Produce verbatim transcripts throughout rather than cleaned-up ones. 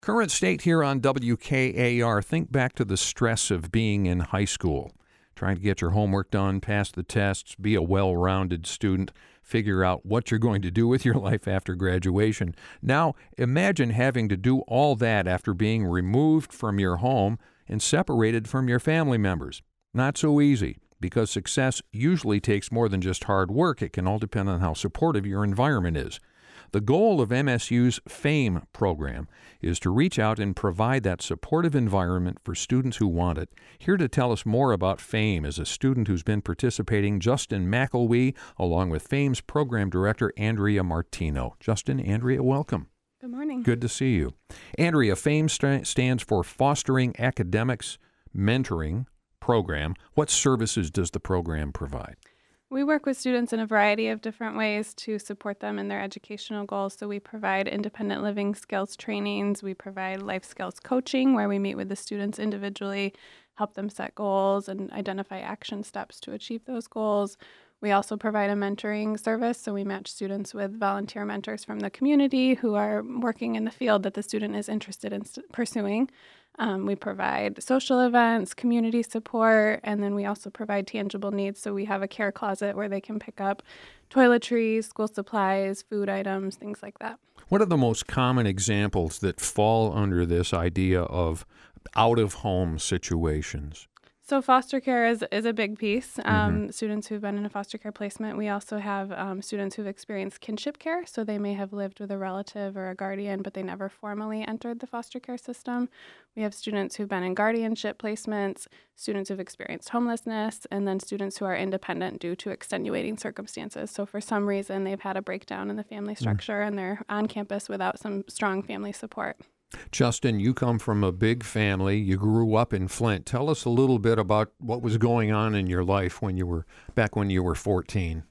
Current state here on W K A R. Think back to the stress of being in high school, trying to get your homework done, pass the tests, be a well-rounded student, figure out what you're going to do with your life after graduation. Now, imagine having to do all that after being removed from your home and separated from your family members. Not so easy, because success usually takes more than just hard work. It can all depend on how supportive your environment is. The goal of M S U's FAME program is to reach out and provide that supportive environment for students who want it. Here to tell us more about FAME is a student who's been participating, Justin McElwee, along with FAME's program director, Andrea Martino. Justin, Andrea, welcome. Good morning. Good to see you. Andrea, FAME st- stands for Fostering Academics Mentoring Program. What services does the program provide? We work with students in a variety of different ways to support them in their educational goals. So we provide independent living skills trainings. We provide life skills coaching, where we meet with the students individually, help them set goals and identify action steps to achieve those goals. We also provide a mentoring service. So we match students with volunteer mentors from the community who are working in the field that the student is interested in st- pursuing. Um, we provide social events, community support, and then we also provide tangible needs. So we have a care closet where they can pick up toiletries, school supplies, food items, things like that. What are the most common examples that fall under this idea of out-of-home situations? So foster care is, is a big piece. Um, Mm-hmm. Students who've been in a foster care placement. We also have um, students who've experienced kinship care. So they may have lived with a relative or a guardian, but they never formally entered the foster care system. We have students who've been in guardianship placements, students who've experienced homelessness, and then students who are independent due to extenuating circumstances. So for some reason, they've had a breakdown in the family structure mm. and they're on campus without some strong family support. Justin, you come from a big family. You grew up in Flint. Tell us a little bit about what was going on in your life when you were back when you were fourteen.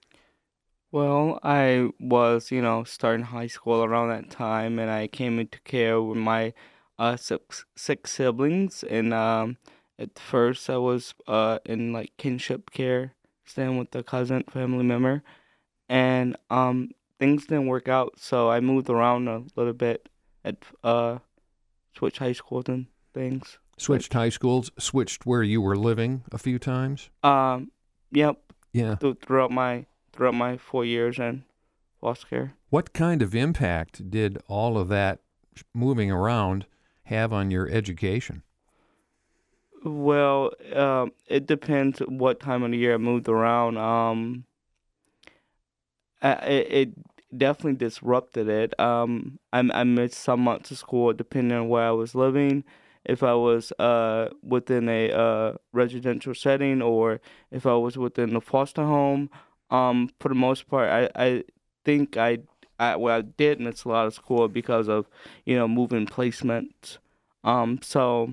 Well, I was, you know, starting high school around that time, and I came into care with my uh, six, six siblings. And um, at first, I was uh, in like kinship care, staying with a cousin family member, and um, things didn't work out. So I moved around a little bit. At uh, switched high schools and things. Switched high schools, switched where you were living a few times? Um, yep. Yeah. Th- throughout my throughout my four years in foster care. What kind of impact did all of that moving around have on your education? Well, um, it depends what time of the year I moved around. Um, I, it, it definitely disrupted it. Um, I, I missed some months of school depending on where I was living. If I was uh, within a uh, residential setting or if I was within a foster home. Um, for the most part, I, I think I, I well I did miss a lot of school because of, you know, moving placements. Um, so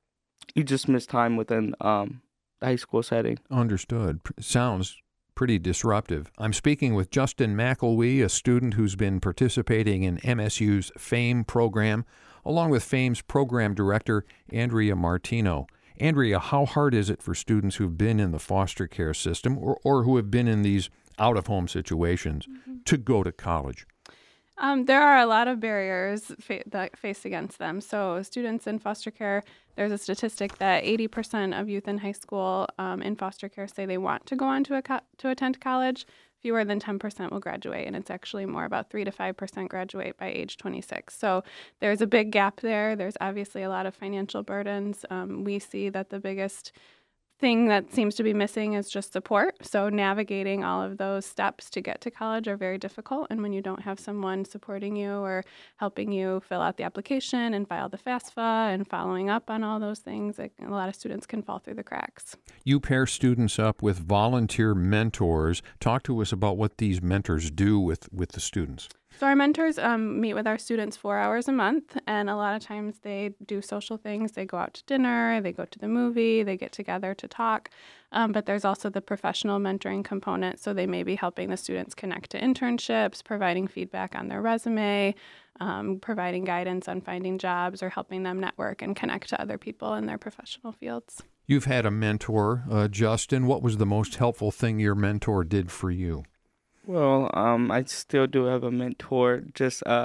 you just miss time within um, the high school setting. Understood. Sounds pretty disruptive. I'm speaking with Justin McElwee, a student who's been participating in M S U's FAME program, along with FAME's program director, Andrea Martino. Andrea, how hard is it for students who've been in the foster care system or, or who have been in these out-of-home situations mm-hmm. to go to college? Um, there are a lot of barriers fa- that face against them. So students in foster care, there's a statistic that eighty percent of youth in high school um, in foster care say they want to go on to, a co- to attend college. Fewer than ten percent will graduate, and it's actually more about three to five percent graduate by age twenty-six. So there's a big gap there. There's obviously a lot of financial burdens. Um, we see that the biggest thing that seems to be missing is just support. So navigating all of those steps to get to college are very difficult. And when you don't have someone supporting you or helping you fill out the application and file the FAFSA and following up on all those things, like, a lot of students can fall through the cracks. You pair students up with volunteer mentors. Talk to us about what these mentors do with, with the students. So our mentors um, meet with our students four hours a month, and a lot of times they do social things. They go out to dinner, they go to the movie, they get together to talk. Um, but there's also the professional mentoring component, so they may be helping the students connect to internships, providing feedback on their resume, um, providing guidance on finding jobs, or helping them network and connect to other people in their professional fields. You've had a mentor, uh, Justin. What was the most helpful thing your mentor did for you? Well, um, I still do have a mentor, just uh,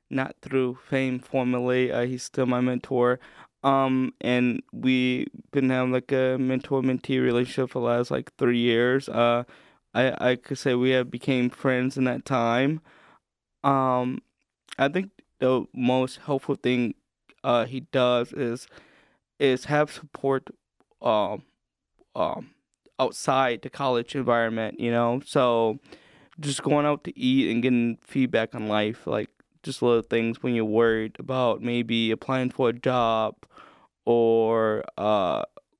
not through fame formally. Uh, he's still my mentor. Um, and we been having like a mentor-mentee relationship for the last like three years. Uh, I I could say we have became friends in that time. Um, I think the most helpful thing uh he does is is have support um um outside the college environment, you know. So just going out to eat and getting feedback on life, like just little things when you're worried about maybe applying for a job or uh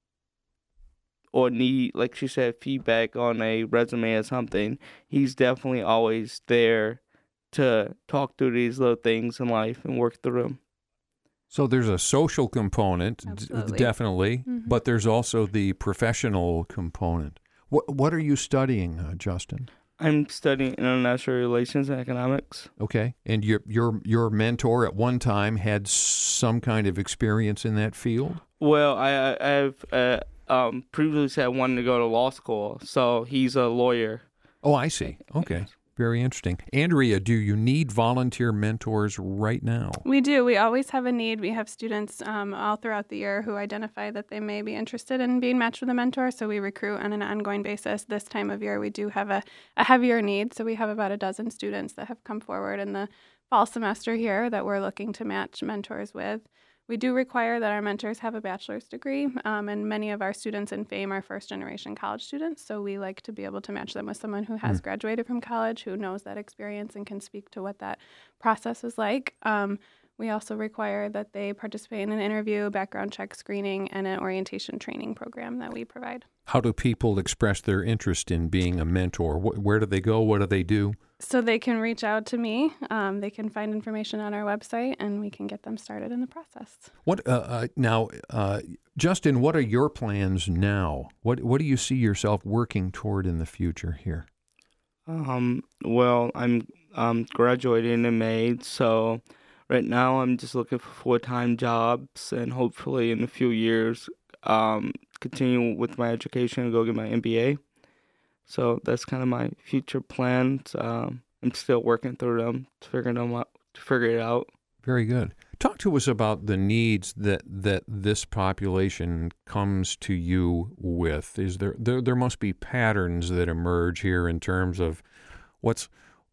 or need, like she said, feedback on a resume or something. He's definitely always there to talk through these little things in life and work through them. So there's a social component, d- Absolutely. definitely, Mhm. but there's also the professional component. What What are you studying, uh, Justin? I'm studying international relations and economics. Okay, and your your your mentor at one time had some kind of experience in that field. Well, I I- I've uh, um previously said I wanted to go to law school, so he's a lawyer. Oh, I see. Okay, very interesting. Andrea, do you need volunteer mentors right now? We do. We always have a need. We have students um, all throughout the year who identify that they may be interested in being matched with a mentor. So we recruit on an ongoing basis. This time of year, we do have a, a heavier need. So we have about a dozen students that have come forward in the fall semester here that we're looking to match mentors with. We do require that our mentors have a bachelor's degree, um, and many of our students in FAME are first-generation college students, so we like to be able to match them with someone who has Mm. graduated from college, who knows that experience and can speak to what that process is like. Um, we also require that they participate in an interview, background check screening, and an orientation training program that we provide. How do people express their interest in being a mentor? Wh- Where do they go? What do they do? So they can reach out to me. Um, they can find information on our website, and we can get them started in the process. What uh, uh, now, uh, Justin? What are your plans now? What What do you see yourself working toward in the future here? Um, well, I'm um graduating in May, so right now I'm just looking for full-time jobs and hopefully in a few years um continue with my education and go get my M B A. So that's kind of my future plans. Um, I'm still working through them to figure them out, to figure it out. Very good. Talk to us about the needs that, that this population comes to you with. Is there, there there must be patterns that emerge here in terms of what's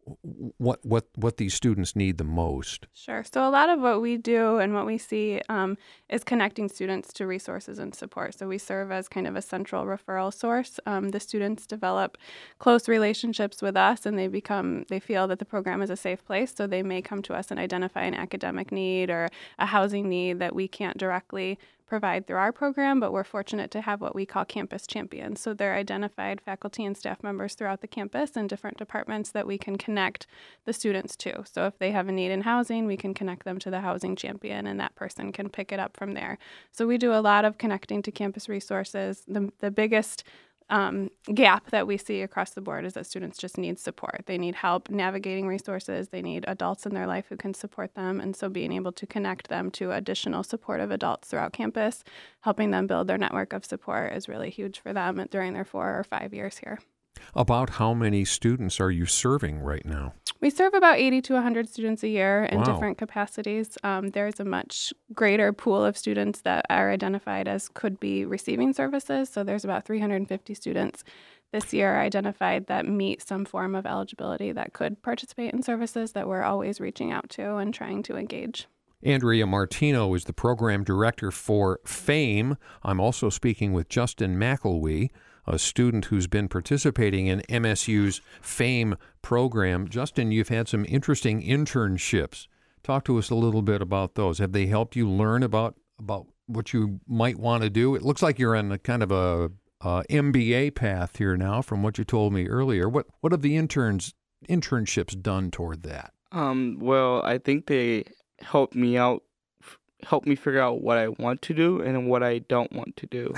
what what what these students need the most. Sure. So a lot of what we do and what we see um, is connecting students to resources and support. So we serve as kind of a central referral source. Um, the students develop close relationships with us, and they become they feel that the program is a safe place. So they may come to us and identify an academic need or a housing need that we can't directly provide through our program, but we're fortunate to have what we call campus champions. So they're identified faculty and staff members throughout the campus in different departments that we can connect the students to. So if they have a need in housing, we can connect them to the housing champion, and that person can pick it up from there. So we do a lot of connecting to campus resources. The, the biggest Um, gap that we see across the board is that students just need support. They need help navigating resources. They need adults in their life who can support them. And so being able to connect them to additional supportive adults throughout campus, helping them build their network of support is really huge for them during their four or five years here. About how many students are you serving right now? We serve about eighty to one hundred students a year in Wow. different capacities. Um, there's a much greater pool of students that are identified as could be receiving services. So there's about three hundred fifty students this year identified that meet some form of eligibility that could participate in services that we're always reaching out to and trying to engage. Andrea Martino is the program director for FAME. I'm also speaking with Justin McElwee, a student who's been participating in M S U's FAME program. Justin, you've had some interesting internships. Talk to us a little bit about those. Have they helped you learn about, about what you might want to do? It looks like you're on a kind of a uh, M B A path here now from what you told me earlier. What what have the interns internships done toward that? Um, well, I think they helped me out, f- helped me figure out what I want to do and what I don't want to do.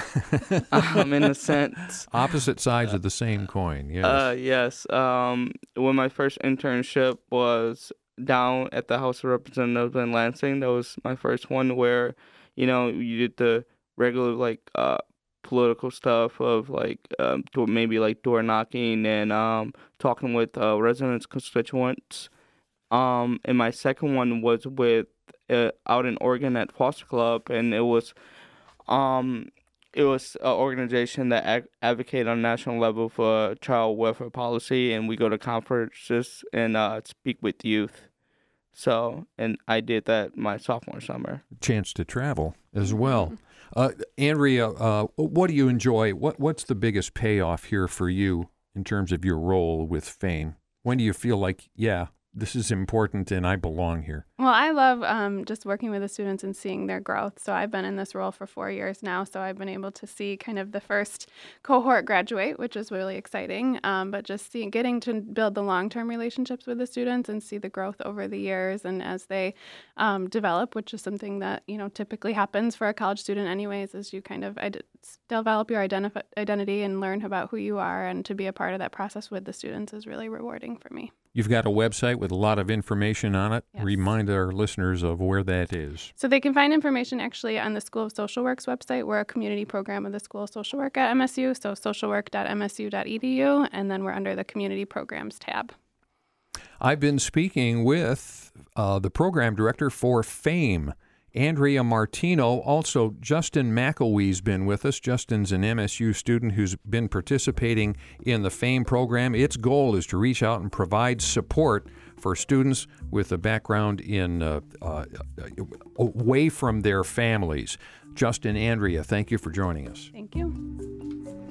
um, in a sense. Opposite sides of the same coin, yes. Uh, yes. Um, when my first internship was down at the House of Representatives in Lansing, that was my first one where, you know, you did the regular like uh political stuff of like um door, maybe like door knocking and um talking with uh, residents, constituents. Um, and my second one was with uh, out in Oregon at Foster Club, and it was um it was an organization that ad- advocate on national level for child welfare policy, and we go to conferences and uh, speak with youth. So, and I did that my sophomore summer. Chance to travel as well. Uh, Andrea, uh, what do you enjoy? What What's the biggest payoff here for you in terms of your role with FAME? When do you feel like, yeah, this is important and I belong here? Well, I love um, just working with the students and seeing their growth. So I've been in this role for four years now. So I've been able to see kind of the first cohort graduate, which is really exciting. Um, but just seeing, getting to build the long-term relationships with the students and see the growth over the years and as they um, develop, which is something that, you know, typically happens for a college student anyways, is you kind of ide- develop your identif- identity and learn about who you are, and to be a part of that process with the students is really rewarding for me. You've got a website with a lot of information on it. Yes. Remind our listeners of where that is. So they can find information actually on the School of Social Work's website. We're a community program of the School of Social Work at M S U, so social work dot m s u dot e d u, and then we're under the Community Programs tab. I've been speaking with uh, the program director for FAME, Andrea Martino. Also, Justin McElwee's been with us. Justin's an M S U student who's been participating in the FAME program. Its goal is to reach out and provide support for students with a background in uh, uh, away from their families. Justin, Andrea, thank you for joining us. Thank you.